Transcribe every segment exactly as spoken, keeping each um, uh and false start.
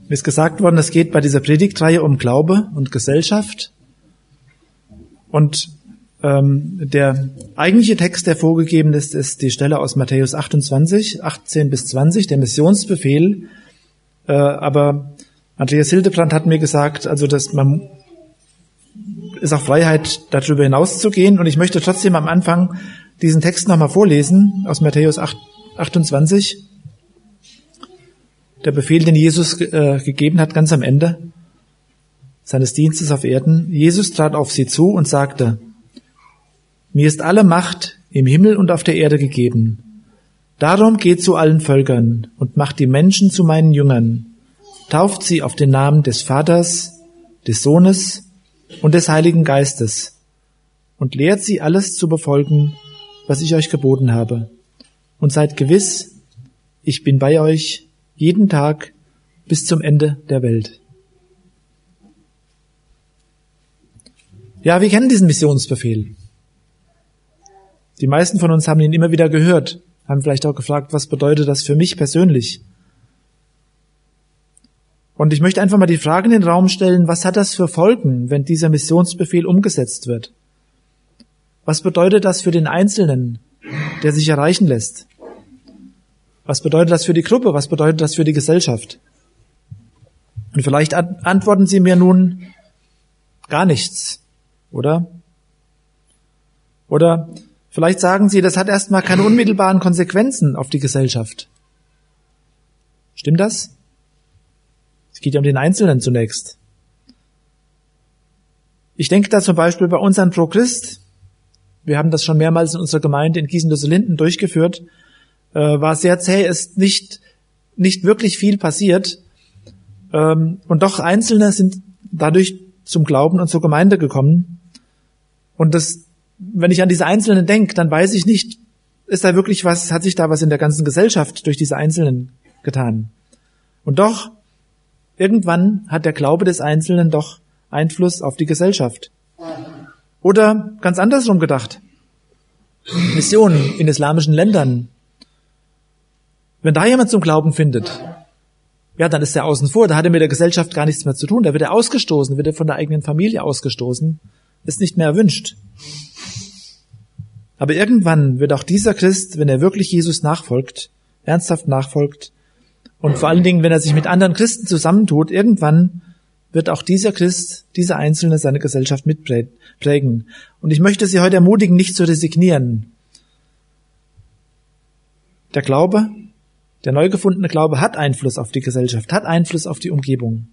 Mir ist gesagt worden, es geht bei dieser Predigtreihe um Glaube und Gesellschaft. Und ähm, der eigentliche Text, der vorgegeben ist, ist die Stelle aus Matthäus achtundzwanzig, achtzehn bis zwanzig, der Missionsbefehl. Äh, aber Andreas Hildebrand hat mir gesagt, also dass man ist auch Freiheit, darüber hinauszugehen. Und ich möchte trotzdem am Anfang diesen Text nochmal vorlesen aus Matthäus achtundzwanzig. Der Befehl, den Jesus äh, gegeben hat, ganz am Ende seines Dienstes auf Erden. Jesus trat auf sie zu und sagte: Mir ist alle Macht im Himmel und auf der Erde gegeben. Darum geht zu allen Völkern und macht die Menschen zu meinen Jüngern. Tauft sie auf den Namen des Vaters, des Sohnes und des Heiligen Geistes und lehrt sie alles zu befolgen, was ich euch geboten habe. Und seid gewiss, ich bin bei euch jeden Tag bis zum Ende der Welt. Ja, wir kennen diesen Missionsbefehl. Die meisten von uns haben ihn immer wieder gehört, haben vielleicht auch gefragt, was bedeutet das für mich persönlich? Und ich möchte einfach mal die Frage in den Raum stellen, was hat das für Folgen, wenn dieser Missionsbefehl umgesetzt wird? Was bedeutet das für den Einzelnen, der sich erreichen lässt? Was bedeutet das für die Gruppe? Was bedeutet das für die Gesellschaft? Und vielleicht antworten Sie mir nun gar nichts, oder? Oder vielleicht sagen Sie, das hat erstmal keine unmittelbaren Konsequenzen auf die Gesellschaft. Stimmt das? Es geht ja um den Einzelnen zunächst. Ich denke da zum Beispiel bei unseren Pro Christ. Wir haben das schon mehrmals in unserer Gemeinde in Gießen-Düsseldorf durchgeführt. Äh, war sehr zäh, ist nicht, nicht wirklich viel passiert. Ähm, und doch Einzelne sind dadurch zum Glauben und zur Gemeinde gekommen. Und das, wenn ich an diese Einzelnen denke, dann weiß ich nicht, ist da wirklich was, hat sich da was in der ganzen Gesellschaft durch diese Einzelnen getan. Und doch, irgendwann hat der Glaube des Einzelnen doch Einfluss auf die Gesellschaft. Oder ganz andersrum gedacht. Missionen in islamischen Ländern. Wenn da jemand zum Glauben findet, ja, dann ist er außen vor, da hat er mit der Gesellschaft gar nichts mehr zu tun, da wird er ausgestoßen, wird er von der eigenen Familie ausgestoßen, ist nicht mehr erwünscht. Aber irgendwann wird auch dieser Christ, wenn er wirklich Jesus nachfolgt, ernsthaft nachfolgt, und vor allen Dingen, wenn er sich mit anderen Christen zusammentut, irgendwann wird auch dieser Christ, dieser Einzelne seine Gesellschaft mitprägen. Und ich möchte Sie heute ermutigen, nicht zu resignieren. Der Glaube, der neu gefundene Glaube hat Einfluss auf die Gesellschaft, hat Einfluss auf die Umgebung.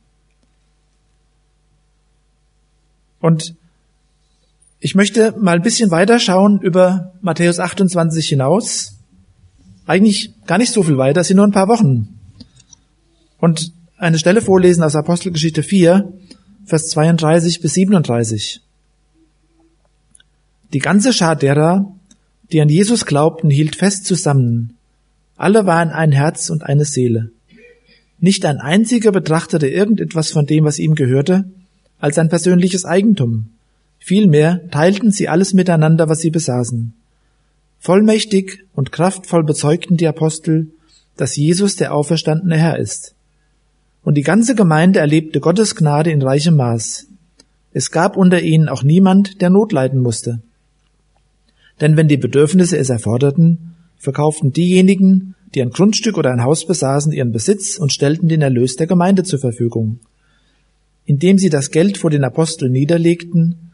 Und ich möchte mal ein bisschen weiter schauen über Matthäus achtundzwanzig hinaus. Eigentlich gar nicht so viel weiter, es sind nur ein paar Wochen. Und eine Stelle vorlesen aus Apostelgeschichte vier, Vers zweiunddreißig bis siebenunddreißig. Die ganze Schar derer, die an Jesus glaubten, hielt fest zusammen. Alle waren ein Herz und eine Seele. Nicht ein einziger betrachtete irgendetwas von dem, was ihm gehörte, als ein persönliches Eigentum. Vielmehr teilten sie alles miteinander, was sie besaßen. Vollmächtig und kraftvoll bezeugten die Apostel, dass Jesus der auferstandene Herr ist. Und die ganze Gemeinde erlebte Gottes Gnade in reichem Maß. Es gab unter ihnen auch niemand, der Not leiden musste. Denn wenn die Bedürfnisse es erforderten, verkauften diejenigen, die ein Grundstück oder ein Haus besaßen, ihren Besitz und stellten den Erlös der Gemeinde zur Verfügung. Indem sie das Geld vor den Aposteln niederlegten,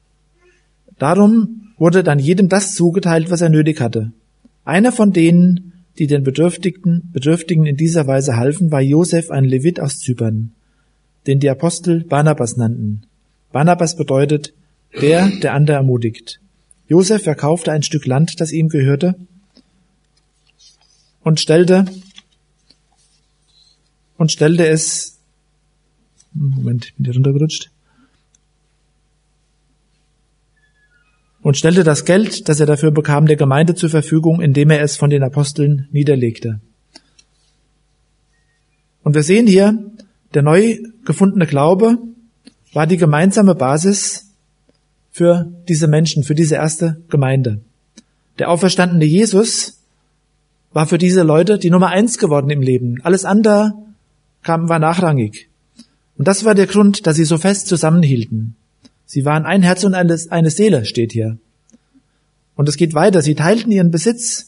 darum wurde dann jedem das zugeteilt, was er nötig hatte. Einer von denen, die den Bedürftigen, Bedürftigen in dieser Weise halfen, war Josef, ein Levit aus Zypern, den die Apostel Barnabas nannten. Barnabas bedeutet, der, der andere ermutigt. Josef verkaufte ein Stück Land, das ihm gehörte, und stellte, und stellte es, Moment, ich bin hier runtergerutscht, und stellte das Geld, das er dafür bekam, der Gemeinde zur Verfügung, indem er es von den Aposteln niederlegte. Und wir sehen hier, der neu gefundene Glaube war die gemeinsame Basis für diese Menschen, für diese erste Gemeinde. Der auferstandene Jesus war für diese Leute die Nummer eins geworden im Leben. Alles andere kam, war nachrangig. Und das war der Grund, dass sie so fest zusammenhielten. Sie waren ein Herz und eine, eine Seele, steht hier. Und es geht weiter. Sie teilten ihren Besitz.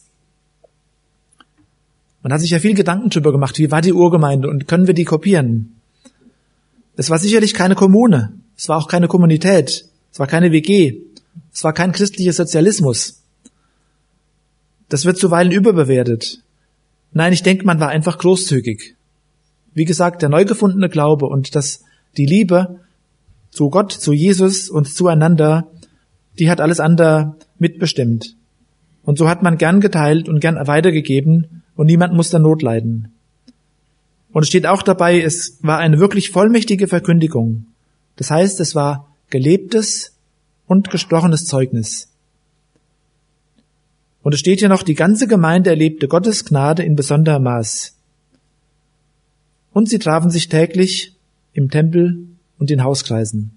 Man hat sich ja viel Gedanken darüber gemacht, wie war die Urgemeinde und können wir die kopieren? Es war sicherlich keine Kommune. Es war auch keine Kommunität. Es war keine W G. Es war kein christlicher Sozialismus. Das wird zuweilen überbewertet. Nein, ich denke, man war einfach großzügig. Wie gesagt, der neu gefundene Glaube und das, die Liebe zu Gott, zu Jesus und zueinander, die hat alles andere mitbestimmt. Und so hat man gern geteilt und gern weitergegeben und niemand musste Not leiden. Und es steht auch dabei, es war eine wirklich vollmächtige Verkündigung. Das heißt, es war gelebtes und gesprochenes Zeugnis. Und es steht hier noch, die ganze Gemeinde erlebte Gottes Gnade in besonderem Maß. Und sie trafen sich täglich im Tempel und in Hauskreisen.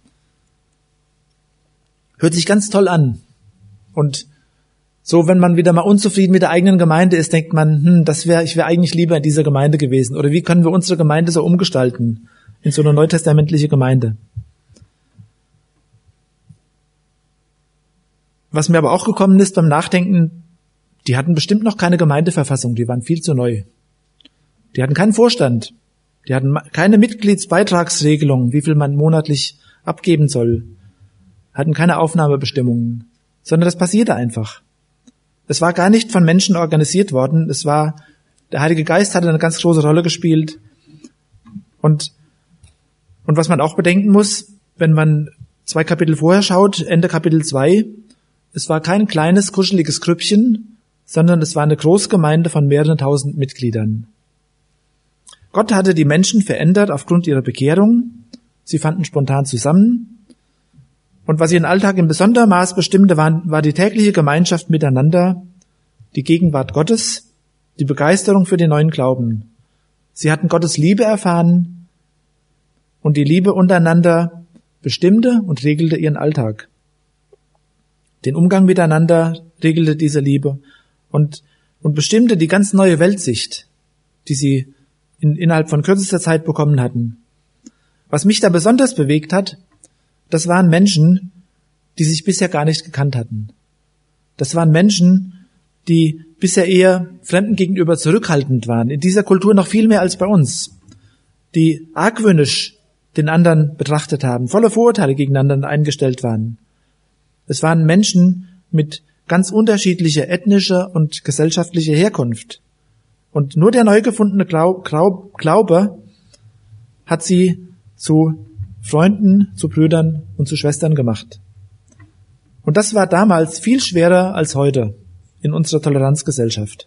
Hört sich ganz toll an. Und so, wenn man wieder mal unzufrieden mit der eigenen Gemeinde ist, denkt man, hm, das wäre, ich wäre eigentlich lieber in dieser Gemeinde gewesen. Oder wie können wir unsere Gemeinde so umgestalten in so eine neutestamentliche Gemeinde? Was mir aber auch gekommen ist beim Nachdenken, die hatten bestimmt noch keine Gemeindeverfassung, die waren viel zu neu. Die hatten keinen Vorstand, die hatten keine Mitgliedsbeitragsregelung, wie viel man monatlich abgeben soll, hatten keine Aufnahmebestimmungen, sondern das passierte einfach. Es war gar nicht von Menschen organisiert worden, es war, der Heilige Geist hatte eine ganz große Rolle gespielt. Und, und was man auch bedenken muss, wenn man zwei Kapitel vorher schaut, Ende Kapitel zwei, es war kein kleines, kuscheliges Grüppchen, sondern es war eine Großgemeinde von mehreren tausend Mitgliedern. Gott hatte die Menschen verändert aufgrund ihrer Bekehrung. Sie fanden spontan zusammen. Und was ihren Alltag in besonderem Maß bestimmte, war, war die tägliche Gemeinschaft miteinander, die Gegenwart Gottes, die Begeisterung für den neuen Glauben. Sie hatten Gottes Liebe erfahren und die Liebe untereinander bestimmte und regelte ihren Alltag. Den Umgang miteinander regelte diese Liebe und, und bestimmte die ganz neue Weltsicht, die sie in, innerhalb von kürzester Zeit bekommen hatten. Was mich da besonders bewegt hat, das waren Menschen, die sich bisher gar nicht gekannt hatten. Das waren Menschen, die bisher eher Fremden gegenüber zurückhaltend waren, in dieser Kultur noch viel mehr als bei uns, die argwöhnisch den anderen betrachtet haben, voller Vorurteile gegeneinander eingestellt waren. Es waren Menschen mit ganz unterschiedlicher ethnischer und gesellschaftlicher Herkunft. Und nur der neu gefundene Glaub, Glaub, Glaube hat sie zu Freunden, zu Brüdern und zu Schwestern gemacht. Und das war damals viel schwerer als heute in unserer Toleranzgesellschaft.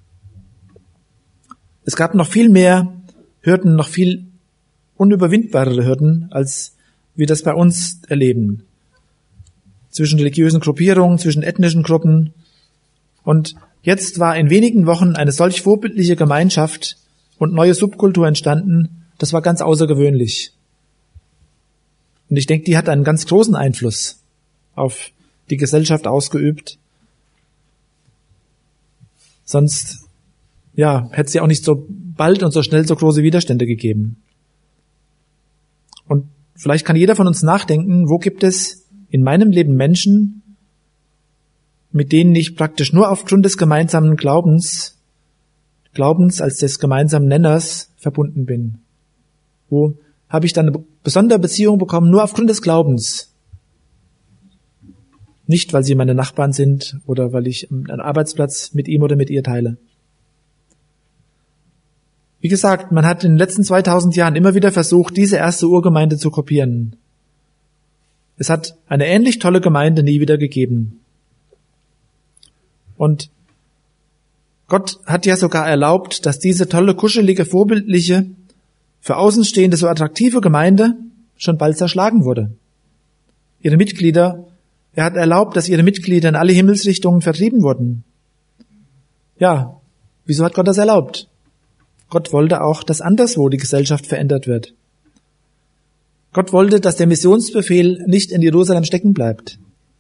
Es gab noch viel mehr Hürden, noch viel unüberwindbarere Hürden, als wir das bei uns erleben. Zwischen religiösen Gruppierungen, zwischen ethnischen Gruppen. Und jetzt war in wenigen Wochen eine solch vorbildliche Gemeinschaft und neue Subkultur entstanden. Das war ganz außergewöhnlich. Und ich denke, die hat einen ganz großen Einfluss auf die Gesellschaft ausgeübt. Sonst, ja, hätte es ja auch nicht so bald und so schnell so große Widerstände gegeben. Und vielleicht kann jeder von uns nachdenken, wo gibt es in meinem Leben Menschen, mit denen ich praktisch nur aufgrund des gemeinsamen Glaubens, Glaubens als des gemeinsamen Nenners verbunden bin. Wo habe ich dann eine besondere Beziehung bekommen, nur aufgrund des Glaubens. Nicht, weil sie meine Nachbarn sind oder weil ich einen Arbeitsplatz mit ihm oder mit ihr teile. Wie gesagt, man hat in den letzten zweitausend Jahren immer wieder versucht, diese erste Urgemeinde zu kopieren. Es hat eine ähnlich tolle Gemeinde nie wieder gegeben. Und Gott hat ja sogar erlaubt, dass diese tolle, kuschelige, vorbildliche, für Außenstehende so attraktive Gemeinde schon bald zerschlagen wurde. Ihre Mitglieder, er hat erlaubt, dass ihre Mitglieder in alle Himmelsrichtungen vertrieben wurden. Ja, wieso hat Gott das erlaubt? Gott wollte auch, dass anderswo die Gesellschaft verändert wird. Gott wollte, dass der Missionsbefehl nicht in Jerusalem stecken bleibt.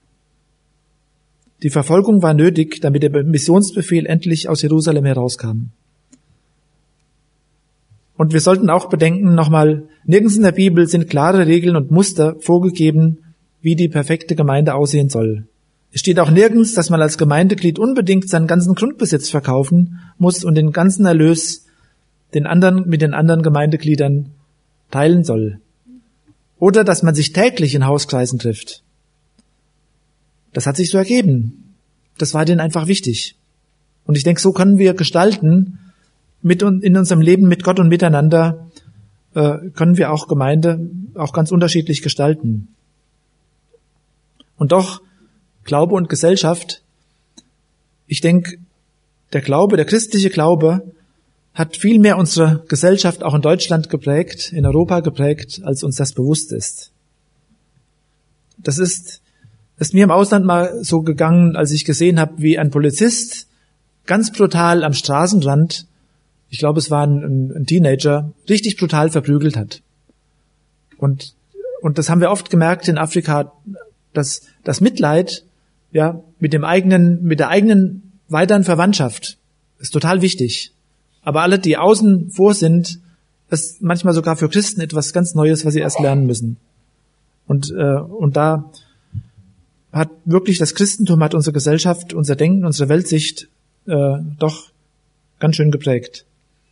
Die Verfolgung war nötig, damit der Missionsbefehl endlich aus Jerusalem herauskam. Und wir sollten auch bedenken, nochmal, nirgends in der Bibel sind klare Regeln und Muster vorgegeben, wie die perfekte Gemeinde aussehen soll. Es steht auch nirgends, dass man als Gemeindeglied unbedingt seinen ganzen Grundbesitz verkaufen muss und den ganzen Erlös den anderen, mit den anderen Gemeindegliedern teilen soll. Oder dass man sich täglich in Hauskreisen trifft. Das hat sich so ergeben. Das war denen einfach wichtig. Und ich denke, so können wir gestalten, mit in unserem Leben mit Gott und miteinander, äh, können wir auch Gemeinde auch ganz unterschiedlich gestalten. Und doch, Glaube und Gesellschaft, ich denke, der Glaube, der christliche Glaube, hat viel mehr unsere Gesellschaft auch in Deutschland geprägt, in Europa geprägt, als uns das bewusst ist. Das ist, ist mir im Ausland mal so gegangen, als ich gesehen habe, wie ein Polizist ganz brutal am Straßenrand, ich glaube, es war ein, ein Teenager, richtig brutal verprügelt hat. Und, und das haben wir oft gemerkt in Afrika, dass das Mitleid, ja, mit dem eigenen, mit der eigenen weiteren Verwandtschaft ist total wichtig. Aber alle, die außen vor sind, ist manchmal sogar für Christen etwas ganz Neues, was sie erst lernen müssen. Und, äh, und da hat wirklich das Christentum, hat unsere Gesellschaft, unser Denken, unsere Weltsicht äh, doch ganz schön geprägt.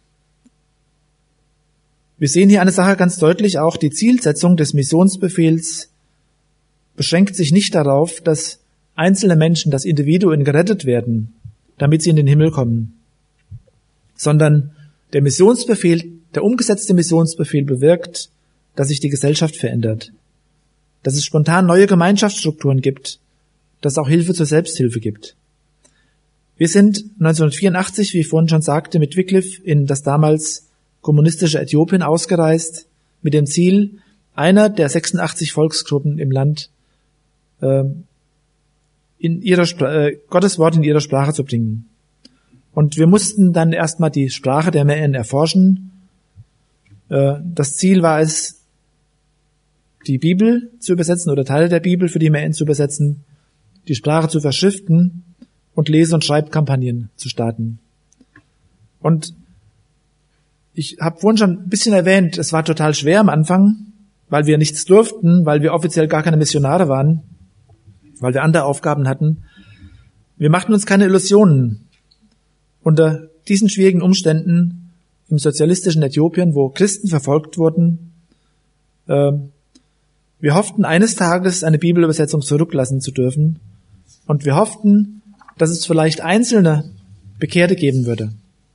Wir sehen hier eine Sache ganz deutlich, auch die Zielsetzung des Missionsbefehls beschränkt sich nicht darauf, dass einzelne Menschen, dass Individuen gerettet werden, damit sie in den Himmel kommen, sondern der Missionsbefehl, der umgesetzte Missionsbefehl bewirkt, dass sich die Gesellschaft verändert, dass es spontan neue Gemeinschaftsstrukturen gibt, dass es auch Hilfe zur Selbsthilfe gibt. Wir sind neunzehnhundertvierundachtzig, wie ich vorhin schon sagte, mit Wycliffe in das damals kommunistische Äthiopien ausgereist, mit dem Ziel, einer der sechsundachtzig Volksgruppen im Land äh, in ihrer Spra- äh, Gottes Wort in ihrer Sprache zu bringen. Und wir mussten dann erstmal die Sprache der Mähen erforschen. Äh, das Ziel war es, die Bibel zu übersetzen oder Teile der Bibel für die Mähen zu übersetzen, die Sprache zu verschriften und Lese- und Schreibkampagnen zu starten. Und ich habe vorhin schon ein bisschen erwähnt, es war total schwer am Anfang, weil wir nichts durften, weil wir offiziell gar keine Missionare waren, weil wir andere Aufgaben hatten. Wir machten uns keine Illusionen. Unter diesen schwierigen Umständen im sozialistischen Äthiopien, wo Christen verfolgt wurden, äh, wir hofften, eines Tages eine Bibelübersetzung zurücklassen zu dürfen. Und wir hofften, dass es vielleicht einzelne Bekehrte geben würde.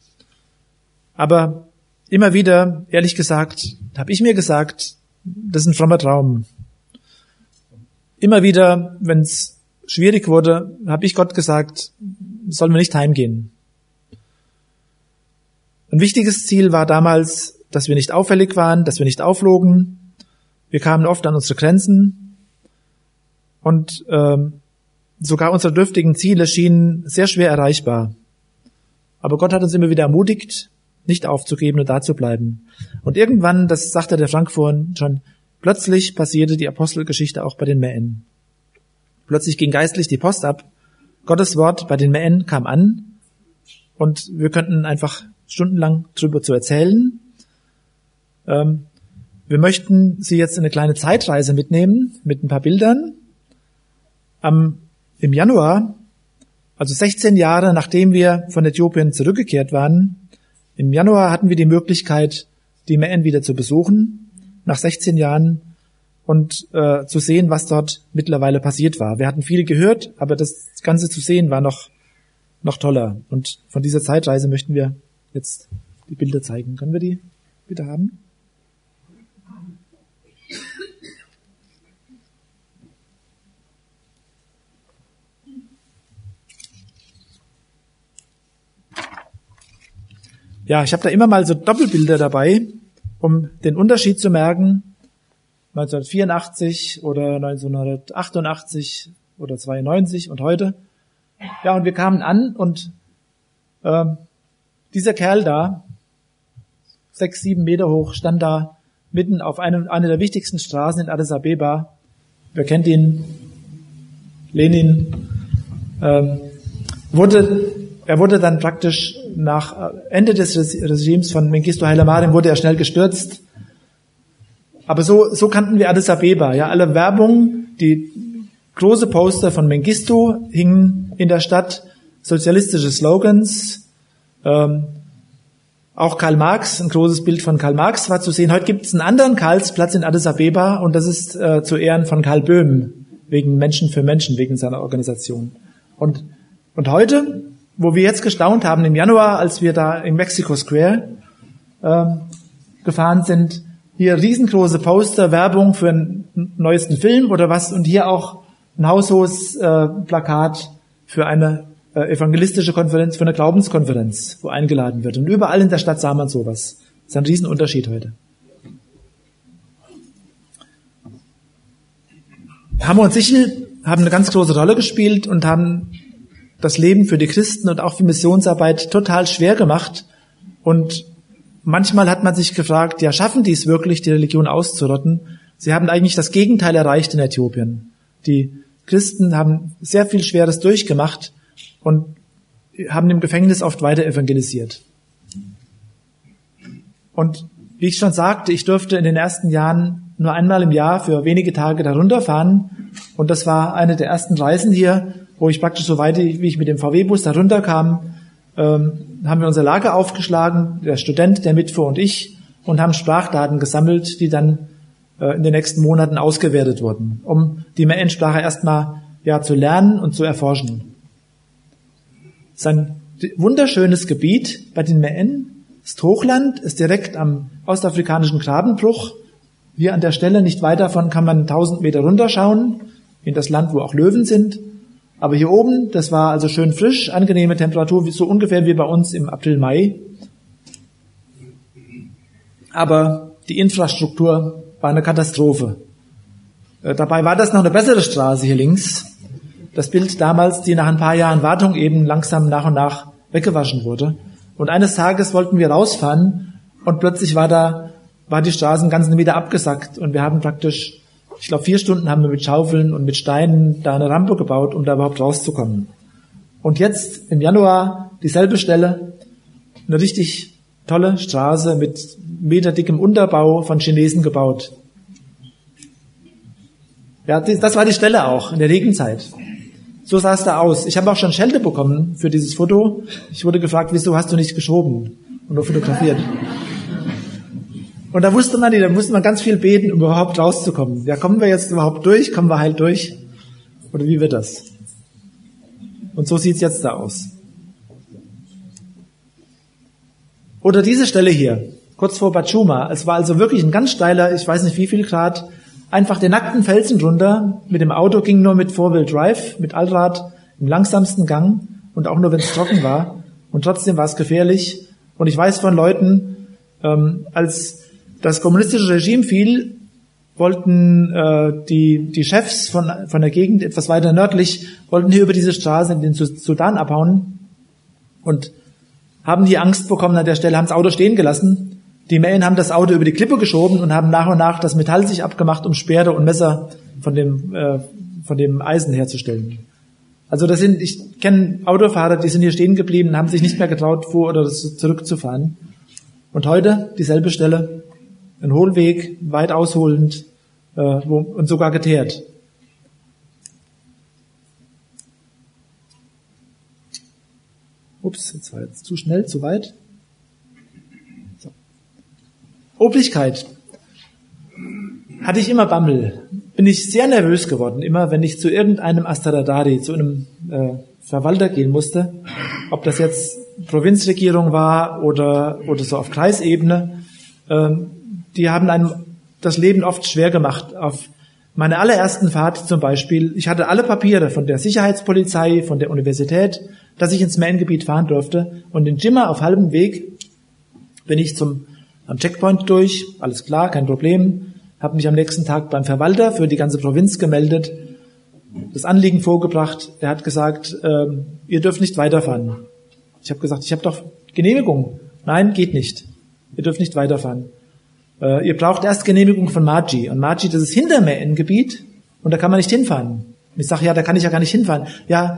Aber immer wieder, ehrlich gesagt, habe ich mir gesagt, das ist ein frommer Traum. Immer wieder, wenn es schwierig wurde, habe ich Gott gesagt, sollen wir nicht heimgehen. Ein wichtiges Ziel war damals, dass wir nicht auffällig waren, dass wir nicht auflogen. Wir kamen oft an unsere Grenzen und ähm, sogar unsere dürftigen Ziele schienen sehr schwer erreichbar. Aber Gott hat uns immer wieder ermutigt, nicht aufzugeben und da zu bleiben. Und irgendwann, das sagte der Frank vorhin schon, plötzlich passierte die Apostelgeschichte auch bei den Mähen. Plötzlich ging geistlich die Post ab. Gottes Wort bei den Mähen kam an und wir könnten einfach stundenlang drüber zu erzählen. Ähm, wir möchten Sie jetzt in eine kleine Zeitreise mitnehmen mit ein paar Bildern. Am, im Januar, also sechzehn Jahre nachdem wir von Äthiopien zurückgekehrt waren, im Januar hatten wir die Möglichkeit, die Mähen wieder zu besuchen, nach sechzehn Jahren, und äh, zu sehen, was dort mittlerweile passiert war. Wir hatten viel gehört, aber das Ganze zu sehen war noch noch toller. Und von dieser Zeitreise möchten wir jetzt die Bilder zeigen. Können wir die bitte haben? Ja, ich habe da immer mal so Doppelbilder dabei, um den Unterschied zu merken, neunzehnhundertvierundachtzig oder neunzehnhundertachtundachtzig oder zweiundneunzig und heute. Ja, und wir kamen an und äh, dieser Kerl da, sechs, sieben Meter hoch, stand da mitten auf einem, einer der wichtigsten Straßen in Addis Abeba. Wer kennt ihn? Lenin. Ähm, wurde er wurde dann praktisch nach Ende des Regimes von Mengistu Haile Mariam wurde er schnell gestürzt. Aber so, so kannten wir Addis Abeba. Ja, alle Werbung, die große Poster von Mengistu hingen in der Stadt, sozialistische Slogans, ähm, auch Karl Marx, ein großes Bild von Karl Marx war zu sehen. Heute gibt es einen anderen Karlsplatz in Addis Abeba und das ist äh, zu Ehren von Karl Böhm, wegen Menschen für Menschen, wegen seiner Organisation. Und, und heute, wo wir jetzt gestaunt haben im Januar, als wir da im Mexico Square äh, gefahren sind, hier riesengroße Poster, Werbung für einen neuesten Film oder was und hier auch ein haushohes äh, Plakat für eine äh, evangelistische Konferenz, für eine Glaubenskonferenz, wo eingeladen wird. Und überall in der Stadt sah man sowas. Das ist ein Riesenunterschied heute. Hammer und Sichel haben eine ganz große Rolle gespielt und haben das Leben für die Christen und auch für Missionsarbeit total schwer gemacht. Und manchmal hat man sich gefragt, ja, schaffen die es wirklich, die Religion auszurotten? Sie haben eigentlich das Gegenteil erreicht in Äthiopien. Die Christen haben sehr viel Schweres durchgemacht und haben im Gefängnis oft weiter evangelisiert. Und wie ich schon sagte, ich durfte in den ersten Jahren nur einmal im Jahr für wenige Tage da runterfahren. Und das war eine der ersten Reisen hier, wo ich praktisch so weit, wie ich mit dem V W-Bus da runterkam, ähm, haben wir unser Lager aufgeschlagen, der Student, der mitfuhr und ich, und haben Sprachdaten gesammelt, die dann äh, in den nächsten Monaten ausgewertet wurden, um die M A N-Sprache erstmal ja, zu lernen und zu erforschen. Es ist ein wunderschönes Gebiet bei den M A N, ist Hochland, ist direkt am ostafrikanischen Grabenbruch. Hier an der Stelle, nicht weit davon, kann man tausend Meter runterschauen, in das Land, wo auch Löwen sind. Aber hier oben, das war also schön frisch, angenehme Temperatur, so ungefähr wie bei uns im April, Mai. Aber die Infrastruktur war eine Katastrophe. Äh, dabei war das noch eine bessere Straße hier links. Das Bild damals, die nach ein paar Jahren Wartung eben langsam nach und nach weggewaschen wurde. Und eines Tages wollten wir rausfahren und plötzlich war da war die Straße ganz wieder abgesackt und wir haben praktisch, ich glaube vier Stunden haben wir mit Schaufeln und mit Steinen da eine Rampe gebaut, um da überhaupt rauszukommen. Und jetzt im Januar dieselbe Stelle, eine richtig tolle Straße mit meterdickem Unterbau von Chinesen gebaut. Ja, das war die Stelle auch in der Regenzeit. So sah es da aus. Ich habe auch schon Schelte bekommen für dieses Foto. Ich wurde gefragt, wieso hast du nicht geschoben und nur fotografiert? Und da wusste man nicht, da musste man ganz viel beten, um überhaupt rauszukommen. Ja, kommen wir jetzt überhaupt durch? Kommen wir halt durch? Oder wie wird das? Und so sieht's jetzt da aus. Oder diese Stelle hier, kurz vor Bachuma. Es war also wirklich ein ganz steiler, ich weiß nicht wie viel Grad, einfach den nackten Felsen runter. Mit dem Auto ging nur mit Four-Wheel Drive, mit Allrad, im langsamsten Gang und auch nur, wenn es trocken war. Und trotzdem war es gefährlich. Und ich weiß von Leuten, ähm, als das kommunistische Regime fiel, wollten äh, die die Chefs von von der Gegend etwas weiter nördlich, wollten hier über diese Straße in den Sudan abhauen und haben hier Angst bekommen an der Stelle, haben das Auto stehen gelassen. Die Mähen haben das Auto über die Klippe geschoben und haben nach und nach das Metall sich abgemacht, um Speere und Messer von dem äh, von dem Eisen herzustellen. Also das sind, ich kenne Autofahrer, die sind hier stehen geblieben, haben sich nicht mehr getraut, vor oder zurückzufahren. Und heute dieselbe Stelle, ein Hohlweg, weit ausholend äh, wo, und sogar geteert. Ups, jetzt war jetzt zu schnell, zu weit. So. Obrigkeit. Hatte ich immer Bammel. Bin ich sehr nervös geworden, immer wenn ich zu irgendeinem Astaradari, zu einem äh, Verwalter gehen musste, ob das jetzt Provinzregierung war oder oder so auf Kreisebene. Ähm, die haben einem das Leben oft schwer gemacht. Auf meiner allerersten Fahrt zum Beispiel, ich hatte alle Papiere von der Sicherheitspolizei, von der Universität, dass ich ins Main-Gebiet fahren durfte. Und in Jimma auf halbem Weg bin ich zum am Checkpoint durch, alles klar, kein Problem. Habe mich am nächsten Tag beim Verwalter für die ganze Provinz gemeldet, das Anliegen vorgebracht. Er hat gesagt, äh, ihr dürft nicht weiterfahren. Ich habe gesagt, ich habe doch Genehmigung. Nein, geht nicht. Ihr dürft nicht weiterfahren. Äh, ihr braucht erst Genehmigung von Maji. Und Maji, das ist hinter mir im Gebiet und da kann man nicht hinfahren. Und ich sage, ja, da kann ich ja gar nicht hinfahren. Ja,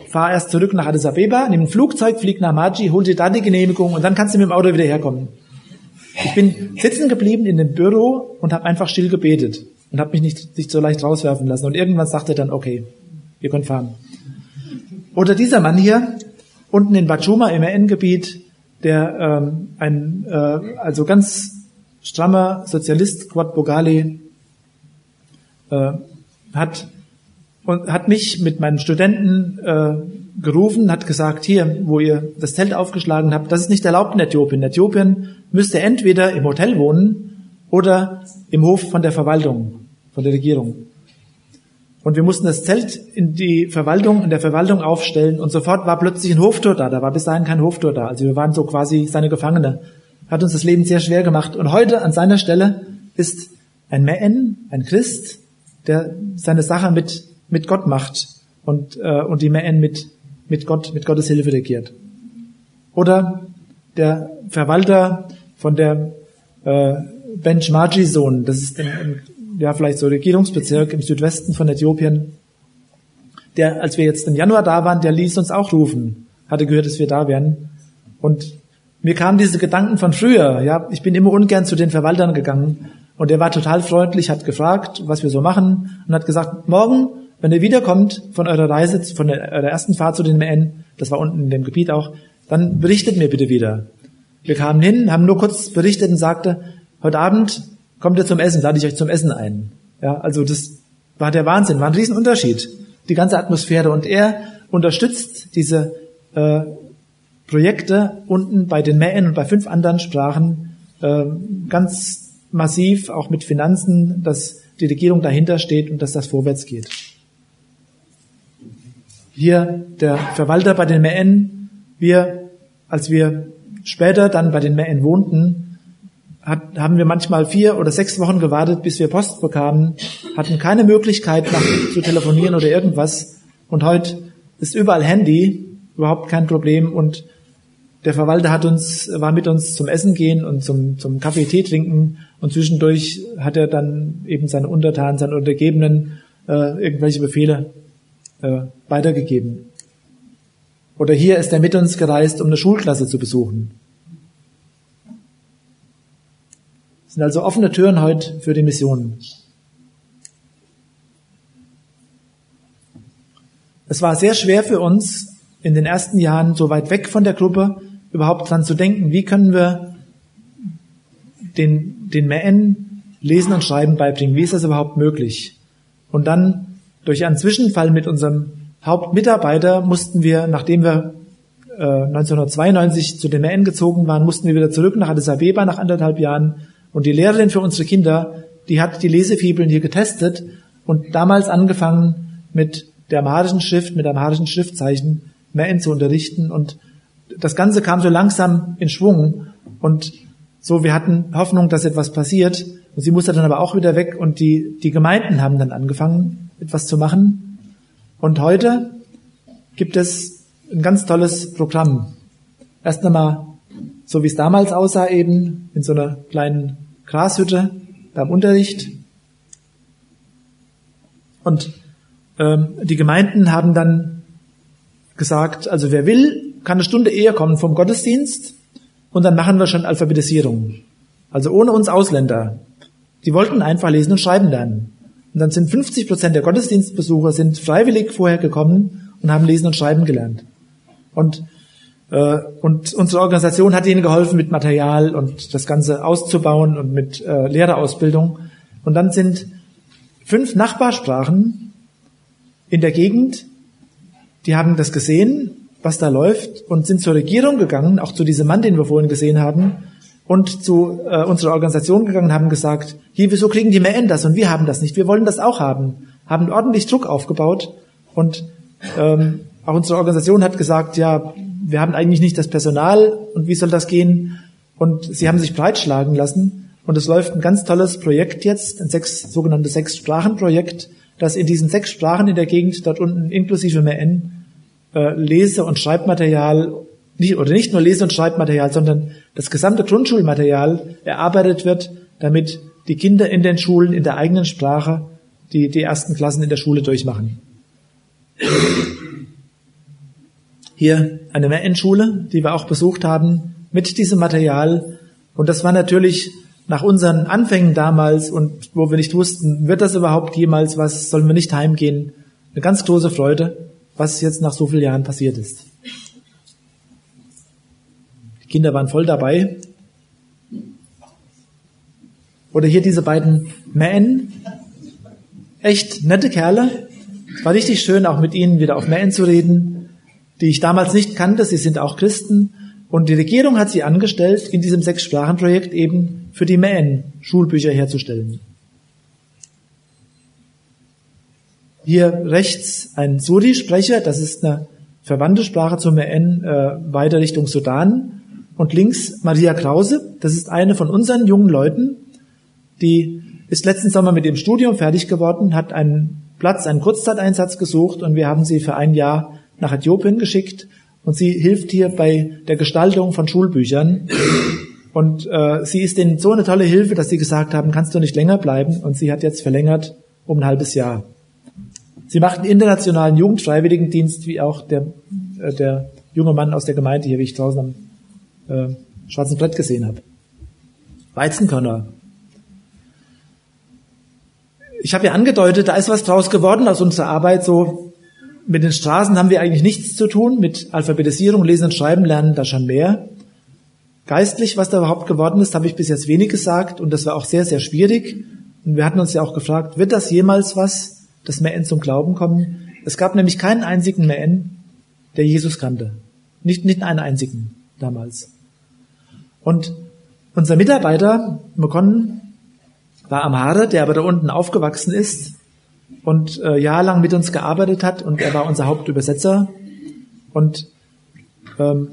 fahr erst zurück nach Addis Abeba, nimm ein Flugzeug, flieg nach Maji, hol dir da die Genehmigung und dann kannst du mit dem Auto wieder herkommen. Ich bin sitzen geblieben in dem Büro und habe einfach still gebetet und habe mich nicht, nicht so leicht rauswerfen lassen. Und irgendwann sagte er dann, okay, ihr könnt fahren. Oder dieser Mann hier, unten in Bachuma im R N-Gebiet, der ähm, ein äh, also ganz strammer Sozialist, Quad Bogali, äh, hat und hat mich mit meinen Studenten äh, gerufen, hat gesagt, hier, wo ihr das Zelt aufgeschlagen habt, das ist nicht erlaubt in Äthiopien. In Äthiopien müsst ihr entweder im Hotel wohnen oder im Hof von der Verwaltung, von der Regierung. Und wir mussten das Zelt in die Verwaltung, in der Verwaltung aufstellen und sofort war plötzlich ein Hoftor da. Da war bis dahin kein Hoftor da. Also wir waren so quasi seine Gefangene. Hat uns das Leben sehr schwer gemacht. Und heute an seiner Stelle ist ein Mäen, ein Christ, der seine Sache mit mit Gott macht und äh, und die Mäen mit mit Gott, mit Gottes Hilfe regiert. Oder der Verwalter von der äh, Bench-Maji-Zone, das ist ein, ein ja vielleicht so Regierungsbezirk im Südwesten von Äthiopien, der, als wir jetzt im Januar da waren, der ließ uns auch rufen, hatte gehört, dass wir da wären. Und mir kamen diese Gedanken von früher, ja, ich bin immer ungern zu den Verwaltern gegangen und er war total freundlich, hat gefragt, was wir so machen und hat gesagt, morgen, wenn ihr wiederkommt von eurer Reise, von der, eurer ersten Fahrt zu den M N, das war unten in dem Gebiet auch, dann berichtet mir bitte wieder. Wir kamen hin, haben nur kurz berichtet und sagte, heute Abend kommt ihr zum Essen, lade ich euch zum Essen ein. Ja, also das war der Wahnsinn, war ein Riesenunterschied, die ganze Atmosphäre. Und er unterstützt diese äh, Projekte unten bei den Mähen und bei fünf anderen Sprachen äh, ganz massiv, auch mit Finanzen, dass die Regierung dahinter steht und dass das vorwärts geht. Hier der Verwalter bei den Mähen, wir, als wir später dann bei den Mähen wohnten, Hat, haben wir manchmal vier oder sechs Wochen gewartet, bis wir Post bekamen, hatten keine Möglichkeit, nach, zu telefonieren oder irgendwas. Und heute ist überall Handy, überhaupt kein Problem. Und der Verwalter hat uns, war mit uns zum Essen gehen und zum, zum Kaffee, Tee trinken. Und zwischendurch hat er dann eben seine Untertanen, seine Untergebenen äh, irgendwelche Befehle äh, weitergegeben. Oder hier ist er mit uns gereist, um eine Schulklasse zu besuchen. Es sind also offene Türen heute für die Missionen. Es war sehr schwer für uns, in den ersten Jahren so weit weg von der Gruppe, überhaupt dran zu denken, wie können wir den, den Mäen Lesen und Schreiben beibringen, wie ist das überhaupt möglich? Und dann durch einen Zwischenfall mit unserem Hauptmitarbeiter mussten wir, nachdem wir äh, neunzehnhundertzweiundneunzig zu den Mäen gezogen waren, mussten wir wieder zurück nach Addis Abeba nach anderthalb Jahren. Und die Lehrerin für unsere Kinder, die hat die Lesefibeln hier getestet und damals angefangen mit der amharischen Schrift, mit amharischen Schriftzeichen Mäen zu unterrichten. Und das Ganze kam so langsam in Schwung. Und so, wir hatten Hoffnung, dass etwas passiert. Und sie musste dann aber auch wieder weg. Und die, die Gemeinden haben dann angefangen, etwas zu machen. Und heute gibt es ein ganz tolles Programm. Erst einmal, so wie es damals aussah, eben in so einer kleinen Grashütte beim Unterricht. Und ähm, die Gemeinden haben dann gesagt, also wer will, kann eine Stunde eher kommen vom Gottesdienst und dann machen wir schon Alphabetisierung. Also ohne uns Ausländer. Die wollten einfach lesen und schreiben lernen. Und dann sind fünfzig Prozent der Gottesdienstbesucher sind freiwillig vorher gekommen und haben lesen und schreiben gelernt. Und Und unsere Organisation hat ihnen geholfen mit Material und das Ganze auszubauen und mit äh, Lehrerausbildung. Und dann sind fünf Nachbarsprachen in der Gegend, die haben das gesehen, was da läuft, und sind zur Regierung gegangen, auch zu diesem Mann, den wir vorhin gesehen haben, und zu äh, unserer Organisation gegangen und haben gesagt, hier, wieso kriegen die Mäen das und wir haben das nicht, wir wollen das auch haben. Haben ordentlich Druck aufgebaut und ähm, auch unsere Organisation hat gesagt, ja, wir haben eigentlich nicht das Personal und wie soll das gehen? Und sie haben sich breitschlagen lassen und es läuft ein ganz tolles Projekt jetzt, ein sechs, sogenanntes Sechs-Sprachen-Projekt, das in diesen sechs Sprachen in der Gegend dort unten inklusive Mäen äh, Lese- und Schreibmaterial, nicht, oder nicht nur Lese- und Schreibmaterial, sondern das gesamte Grundschulmaterial erarbeitet wird, damit die Kinder in den Schulen in der eigenen Sprache die, die ersten Klassen in der Schule durchmachen. hier eine M N-Schule, die wir auch besucht haben, mit diesem Material. Und das war natürlich nach unseren Anfängen damals und wo wir nicht wussten, wird das überhaupt jemals was, sollen wir nicht heimgehen, eine ganz große Freude, was jetzt nach so vielen Jahren passiert ist. Die Kinder waren voll dabei. Oder hier diese beiden Men, echt nette Kerle. Es war richtig schön, auch mit ihnen wieder auf Men zu reden, die ich damals nicht kannte. Sie sind auch Christen. Und die Regierung hat sie angestellt, in diesem Sechs-Sprachen-Projekt eben für die Men Schulbücher herzustellen. Hier rechts ein Suri-Sprecher, das ist eine verwandte Sprache zur Men, äh, weiter Richtung Sudan. Und links Maria Krause, das ist eine von unseren jungen Leuten, die ist letzten Sommer mit dem Studium fertig geworden, hat einen Platz, einen Kurzzeiteinsatz gesucht und wir haben sie für ein Jahr nach Äthiopien geschickt und sie hilft hier bei der Gestaltung von Schulbüchern und äh, sie ist denen so eine tolle Hilfe, dass sie gesagt haben, kannst du nicht länger bleiben, und sie hat jetzt verlängert um ein halbes Jahr. Sie macht einen internationalen Jugendfreiwilligendienst, wie auch der, äh, der junge Mann aus der Gemeinde hier, wie ich draußen am äh, schwarzen Brett gesehen habe. Weizenkörner. Ich habe ja angedeutet, da ist was draus geworden aus unserer Arbeit. So mit den Straßen haben wir eigentlich nichts zu tun. Mit Alphabetisierung, Lesen und Schreiben lernen da schon mehr. Geistlich, was da überhaupt geworden ist, habe ich bis jetzt wenig gesagt. Und das war auch sehr, sehr schwierig. Und wir hatten uns ja auch gefragt, wird das jemals was, dass Men zum Glauben kommen? Es gab nämlich keinen einzigen Men, der Jesus kannte. Nicht, nicht einen einzigen damals. Und unser Mitarbeiter, Mokon, war Amhare, der aber da unten aufgewachsen ist und äh, jahrelang mit uns gearbeitet hat, und er war unser Hauptübersetzer. Und ähm,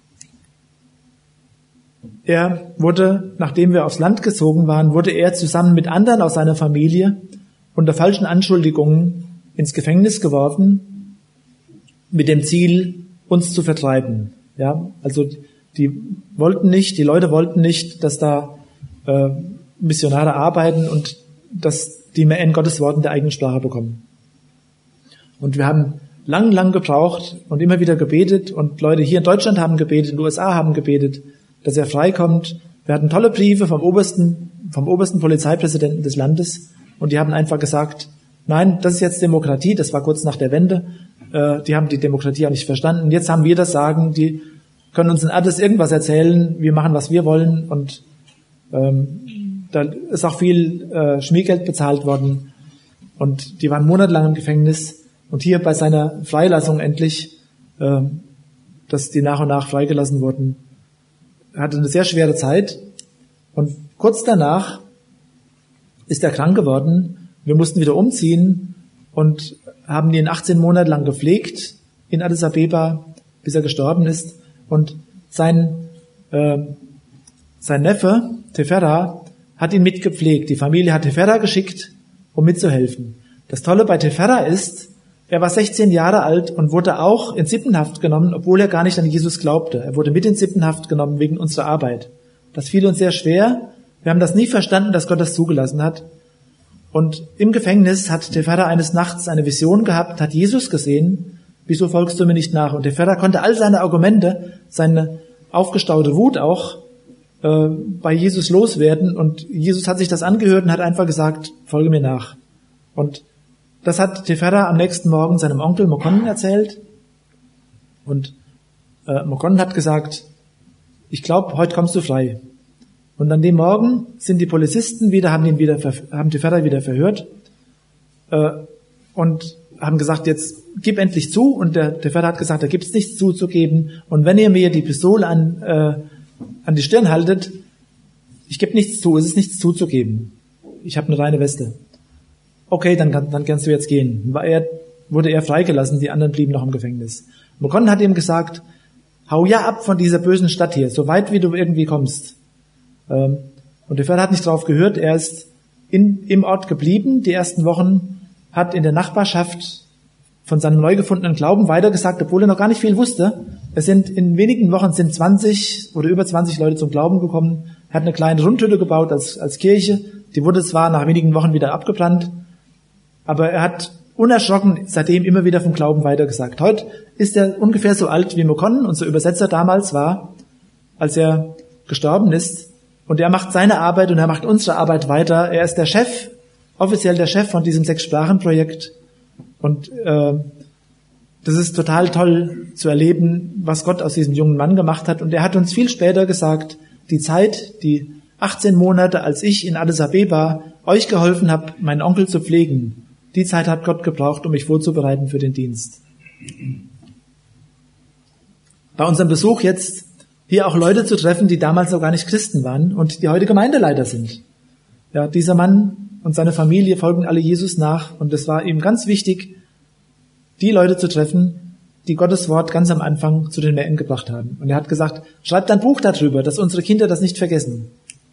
er wurde, nachdem wir aufs Land gezogen waren, wurde er zusammen mit anderen aus seiner Familie unter falschen Anschuldigungen ins Gefängnis geworfen, mit dem Ziel, uns zu vertreiben. Ja, also die wollten nicht, die Leute wollten nicht, dass da äh, Missionare arbeiten und dass die Men Gottes Wort in der eigenen Sprache bekommen. Und wir haben lang, lang gebraucht und immer wieder gebetet, und Leute hier in Deutschland haben gebetet, in den U S A haben gebetet, dass er freikommt. Wir hatten tolle Briefe vom obersten, vom obersten Polizeipräsidenten des Landes, und die haben einfach gesagt, nein, das ist jetzt Demokratie, das war kurz nach der Wende, äh, die haben die Demokratie auch nicht verstanden. Jetzt haben wir das Sagen, die können uns in alles irgendwas erzählen, wir machen, was wir wollen, und ähm, da ist auch viel äh, Schmiergeld bezahlt worden, und die waren monatelang im Gefängnis. Und hier bei seiner Freilassung endlich, äh, dass die nach und nach freigelassen wurden, hatte eine sehr schwere Zeit. Und kurz danach ist er krank geworden. Wir mussten wieder umziehen und haben ihn achtzehn Monate lang gepflegt in Addis Abeba, bis er gestorben ist. Und sein, äh, sein Neffe, Tefera, hat ihn mitgepflegt. Die Familie hat Tefera geschickt, um mitzuhelfen. Das Tolle bei Tefera ist, er war sechzehn Jahre alt und wurde auch in Sippenhaft genommen, obwohl er gar nicht an Jesus glaubte. Er wurde mit in Sippenhaft genommen wegen unserer Arbeit. Das fiel uns sehr schwer. Wir haben das nie verstanden, dass Gott das zugelassen hat. Und im Gefängnis hat Tefera eines Nachts eine Vision gehabt, hat Jesus gesehen. Wieso folgst du mir nicht nach? Und Tefera konnte all seine Argumente, seine aufgestaute Wut auch, äh, bei Jesus loswerden. Und Jesus hat sich das angehört und hat einfach gesagt, folge mir nach. Und das hat Tefera am nächsten Morgen seinem Onkel Mokon erzählt. Und äh, Mokon hat gesagt, ich glaube, heute kommst du frei. Und an dem Morgen sind die Polizisten wieder, haben ihn wieder, haben Tefera wieder verhört äh, und haben gesagt, jetzt gib endlich zu. Und der Tefera hat gesagt, da gibt's nichts zuzugeben. Und wenn ihr mir die Pistole an äh, an die Stirn haltet, ich gebe nichts zu, es ist nichts zuzugeben. Ich habe eine reine Weste. Okay, dann, kann, dann kannst du jetzt gehen. War er, wurde er freigelassen, die anderen blieben noch im Gefängnis. Mokon hat ihm gesagt, hau ja ab von dieser bösen Stadt hier, so weit wie du irgendwie kommst. Ähm, und der Vater hat nicht drauf gehört, er ist in, im Ort geblieben, die ersten Wochen, hat in der Nachbarschaft von seinem neu gefundenen Glauben weitergesagt, obwohl er noch gar nicht viel wusste. Es sind in wenigen Wochen sind zwanzig oder über zwanzig Leute zum Glauben gekommen. Er hat eine kleine Rundhütte gebaut als, als Kirche. Die wurde zwar nach wenigen Wochen wieder abgebrannt, aber er hat unerschrocken seitdem immer wieder vom Glauben weitergesagt. Heute ist er ungefähr so alt wie Mokon, unser Übersetzer damals war, als er gestorben ist. Und er macht seine Arbeit und er macht unsere Arbeit weiter. Er ist der Chef, offiziell der Chef von diesem Sechs-Sprachen-Projekt. Und äh, das ist total toll zu erleben, was Gott aus diesem jungen Mann gemacht hat. Und er hat uns viel später gesagt, die Zeit, die achtzehn Monate, als ich in Addis Abeba euch geholfen habe, meinen Onkel zu pflegen, die Zeit hat Gott gebraucht, um mich vorzubereiten für den Dienst. Bei unserem Besuch jetzt hier auch Leute zu treffen, die damals noch gar nicht Christen waren und die heute Gemeindeleiter sind. Ja, dieser Mann und seine Familie folgen alle Jesus nach und es war ihm ganz wichtig, die Leute zu treffen, die Gottes Wort ganz am Anfang zu den Mähen gebracht haben. Und er hat gesagt, schreibt ein Buch darüber, dass unsere Kinder das nicht vergessen.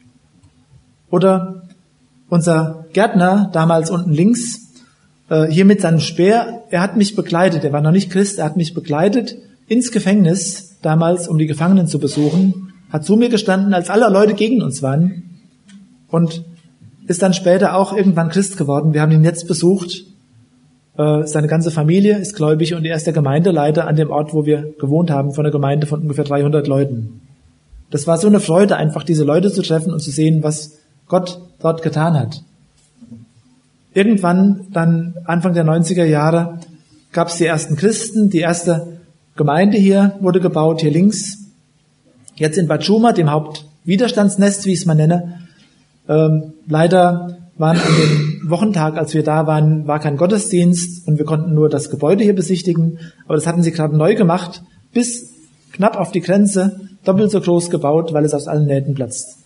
Oder unser Gärtner, damals unten links, hier mit seinem Speer, er hat mich begleitet, er war noch nicht Christ, er hat mich begleitet ins Gefängnis damals, um die Gefangenen zu besuchen, hat zu mir gestanden, als alle Leute gegen uns waren und ist dann später auch irgendwann Christ geworden. Wir haben ihn jetzt besucht. Seine ganze Familie ist gläubig und er ist der Gemeindeleiter an dem Ort, wo wir gewohnt haben, von einer Gemeinde von ungefähr dreihundert Leuten. Das war so eine Freude, einfach diese Leute zu treffen und zu sehen, was Gott dort getan hat. Irgendwann, dann Anfang der neunziger Jahre, gab es die ersten Christen, die erste Gemeinde hier wurde gebaut, hier links. Jetzt in Bad Schuma, dem Hauptwiderstandsnest, wie ich es mal nenne. Ähm, leider waren an dem Wochentag, als wir da waren, war kein Gottesdienst und wir konnten nur das Gebäude hier besichtigen. Aber das hatten sie gerade neu gemacht, bis knapp auf die Grenze, doppelt so groß gebaut, weil es aus allen Nähten platzt.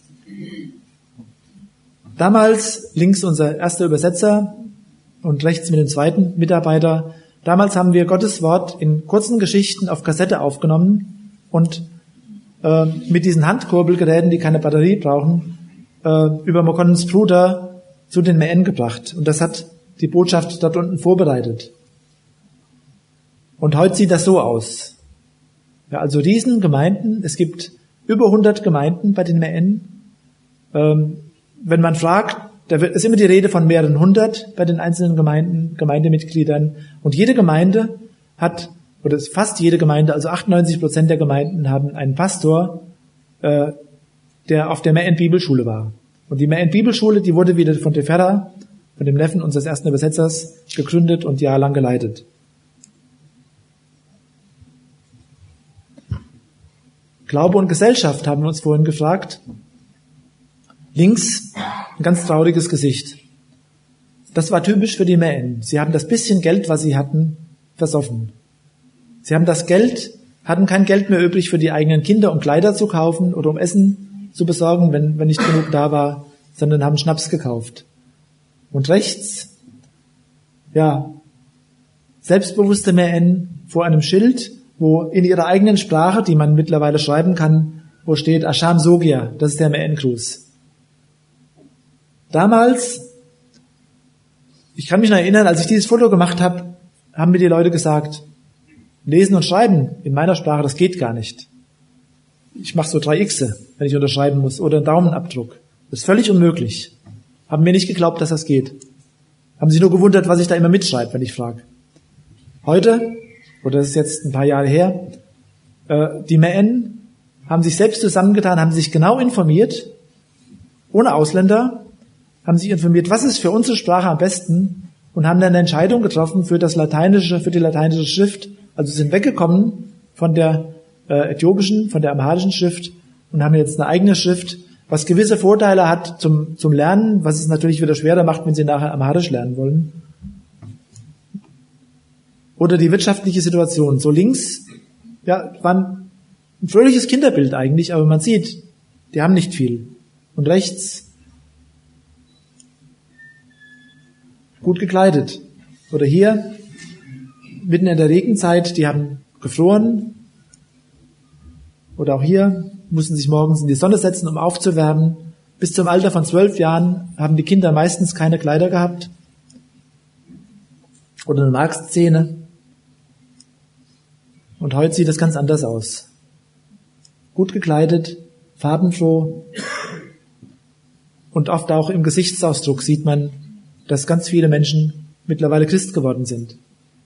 Damals links unser erster Übersetzer und rechts mit dem zweiten Mitarbeiter. Damals haben wir Gottes Wort in kurzen Geschichten auf Kassette aufgenommen und äh, mit diesen Handkurbelgeräten, die keine Batterie brauchen, äh, über Mokonnens Bruder zu den Mähen gebracht. Und das hat die Botschaft dort unten vorbereitet. Und heute sieht das so aus. Ja, also diesen Gemeinden, es gibt über hundert Gemeinden bei den Mähen. Ähm, wenn man fragt, da ist immer die Rede von mehreren hundert bei den einzelnen Gemeinden, Gemeindemitgliedern. Und jede Gemeinde hat, oder fast jede Gemeinde, also achtundneunzig Prozent der Gemeinden haben einen Pastor, äh, der auf der Mähen-Bibelschule war. Und die Mähen-Bibelschule, die wurde wieder von Tefera, von dem Neffen unseres ersten Übersetzers, gegründet und jahrelang geleitet. Glaube und Gesellschaft haben wir uns vorhin gefragt. Links ein ganz trauriges Gesicht. Das war typisch für die Mähen. Sie haben das bisschen Geld, was sie hatten, versoffen. Sie haben das Geld, hatten kein Geld mehr übrig für die eigenen Kinder, um Kleider zu kaufen oder um Essen zu besorgen, wenn, wenn nicht genug da war, sondern haben Schnaps gekauft. Und rechts, ja, selbstbewusste Mähen vor einem Schild, wo in ihrer eigenen Sprache, die man mittlerweile schreiben kann, wo steht Asham Sogia, das ist der Mähen-Gruß. Damals, ich kann mich noch erinnern, als ich dieses Foto gemacht habe, haben mir die Leute gesagt, lesen und schreiben in meiner Sprache, das geht gar nicht. Ich mache so drei Xe, wenn ich unterschreiben muss, oder einen Daumenabdruck. Das ist völlig unmöglich. Haben mir nicht geglaubt, dass das geht. Haben sich nur gewundert, was ich da immer mitschreibe, wenn ich frage. Heute, oder das ist jetzt ein paar Jahre her, äh, die Mähen haben sich selbst zusammengetan, haben sich genau informiert, ohne Ausländer, haben sich informiert, was ist für unsere Sprache am besten und haben dann eine Entscheidung getroffen für das lateinische, für die lateinische Schrift. Also sind weggekommen von der äh, äthiopischen, von der amharischen Schrift und haben jetzt eine eigene Schrift, was gewisse Vorteile hat zum, zum Lernen, was es natürlich wieder schwerer macht, wenn sie nachher amharisch lernen wollen. Oder die wirtschaftliche Situation. So links, ja, war ein fröhliches Kinderbild eigentlich, aber man sieht, die haben nicht viel. Und rechts, gut gekleidet. Oder hier, mitten in der Regenzeit, die haben gefroren. Oder auch hier, mussten sich morgens in die Sonne setzen, um aufzuwärmen. Bis zum Alter von zwölf Jahren haben die Kinder meistens keine Kleider gehabt. Oder eine Markszene. Und heute sieht es ganz anders aus. Gut gekleidet, farbenfroh. Und oft auch im Gesichtsausdruck sieht man, dass ganz viele Menschen mittlerweile Christ geworden sind.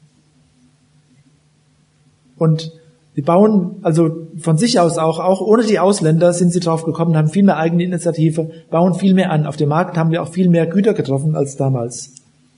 Und die bauen, also von sich aus auch, auch ohne die Ausländer sind sie drauf gekommen, haben viel mehr eigene Initiative, bauen viel mehr an. Auf dem Markt haben wir auch viel mehr Güter getroffen als damals.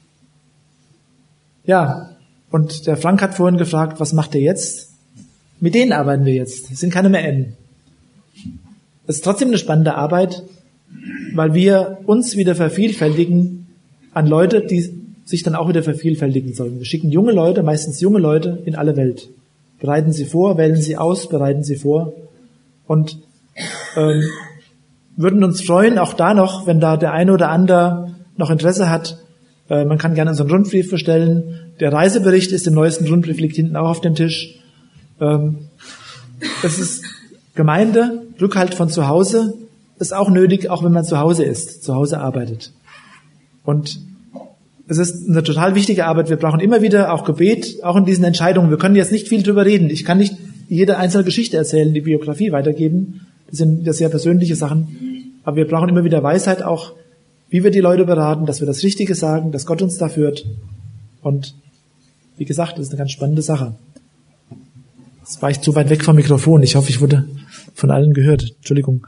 Ja, und der Frank hat vorhin gefragt, was macht ihr jetzt? Mit denen arbeiten wir jetzt. Es sind keine mehr N. Es ist trotzdem eine spannende Arbeit, weil wir uns wieder vervielfältigen an Leute, die sich dann auch wieder vervielfältigen sollen. Wir schicken junge Leute, meistens junge Leute, in alle Welt. Bereiten sie vor, wählen sie aus, bereiten sie vor und ähm, würden uns freuen, auch da noch, wenn da der eine oder andere noch Interesse hat. Äh, man kann gerne unseren Rundbrief bestellen. Der Reisebericht ist im neuesten Rundbrief, liegt hinten auch auf dem Tisch. Ähm, es ist Gemeinde, Rückhalt von zu Hause, ist auch nötig, auch wenn man zu Hause ist, zu Hause arbeitet. Und es ist eine total wichtige Arbeit. Wir brauchen immer wieder auch Gebet, auch in diesen Entscheidungen. Wir können jetzt nicht viel drüber reden. Ich kann nicht jede einzelne Geschichte erzählen, die Biografie weitergeben. Das sind ja sehr persönliche Sachen. Aber wir brauchen immer wieder Weisheit auch, wie wir die Leute beraten, dass wir das Richtige sagen, dass Gott uns da führt. Und wie gesagt, das ist eine ganz spannende Sache. Jetzt war ich zu weit weg vom Mikrofon. Ich hoffe, ich wurde von allen gehört. Entschuldigung.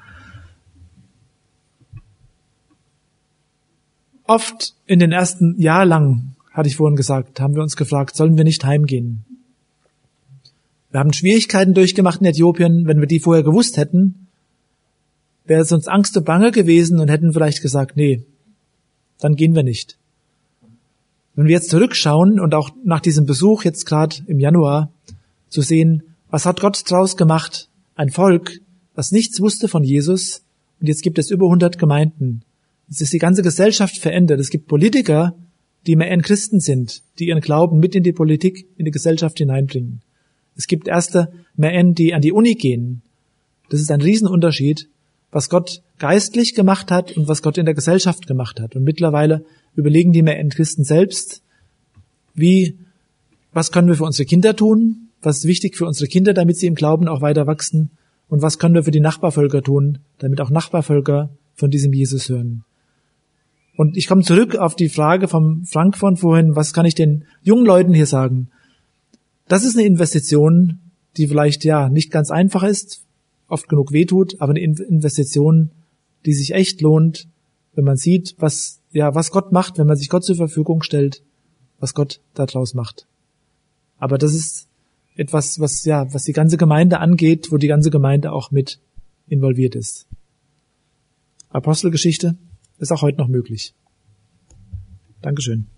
Oft in den ersten Jahr lang, hatte ich vorhin gesagt, haben wir uns gefragt, sollen wir nicht heimgehen? Wir haben Schwierigkeiten durchgemacht in Äthiopien. Wenn wir die vorher gewusst hätten, wäre es uns Angst und Bange gewesen und hätten vielleicht gesagt, nee, dann gehen wir nicht. Wenn wir jetzt zurückschauen und auch nach diesem Besuch jetzt gerade im Januar zu sehen, was hat Gott draus gemacht? Ein Volk, das nichts wusste von Jesus, und jetzt gibt es über hundert Gemeinden. Es ist die ganze Gesellschaft verändert. Es gibt Politiker, die mehr Christen sind, die ihren Glauben mit in die Politik, in die Gesellschaft hineinbringen. Es gibt Erste mehr, die an die Uni gehen. Das ist ein Riesenunterschied, was Gott geistlich gemacht hat und was Gott in der Gesellschaft gemacht hat. Und mittlerweile überlegen die mehr Christen selbst, wie, was können wir für unsere Kinder tun? Was ist wichtig für unsere Kinder, damit sie im Glauben auch weiter wachsen? Und was können wir für die Nachbarvölker tun, damit auch Nachbarvölker von diesem Jesus hören? Und ich komme zurück auf die Frage vom Frank von vorhin, was kann ich den jungen Leuten hier sagen? Das ist eine Investition, die vielleicht ja nicht ganz einfach ist, oft genug wehtut, aber eine Investition, die sich echt lohnt, wenn man sieht, was ja was Gott macht, wenn man sich Gott zur Verfügung stellt, was Gott daraus macht. Aber das ist etwas, was ja was die ganze Gemeinde angeht, wo die ganze Gemeinde auch mit involviert ist. Apostelgeschichte ist auch heute noch möglich. Dankeschön.